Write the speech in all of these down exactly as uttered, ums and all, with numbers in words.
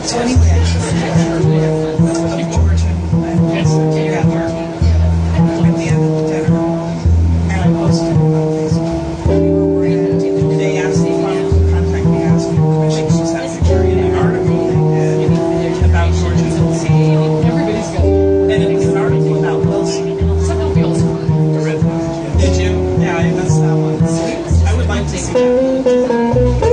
So anyway, I just looked over to yeah, at the end of the dinner, and I posted it on Facebook. And they asked me, contact me, asked me permission to send a picture in an article they did about Georgia Wilson. Everybody's got And it was an article about Wilson. Did you? Yeah, I missed that one. I would like to see that.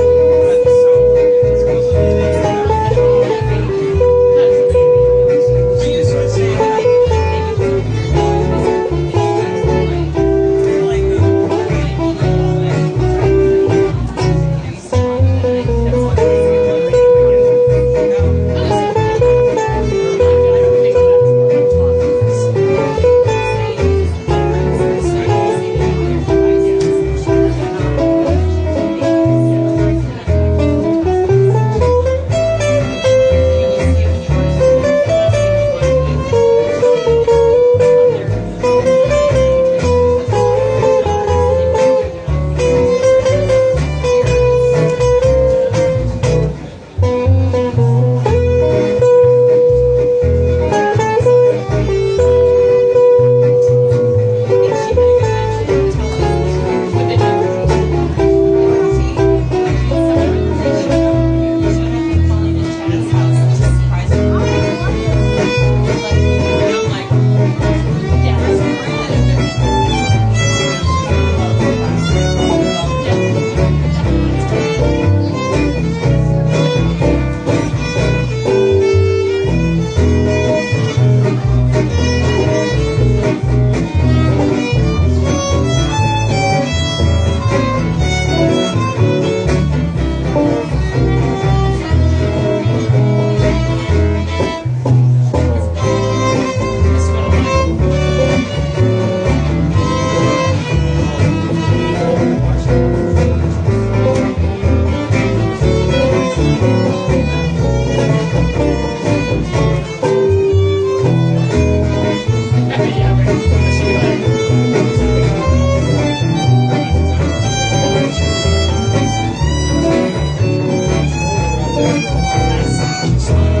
Thank you.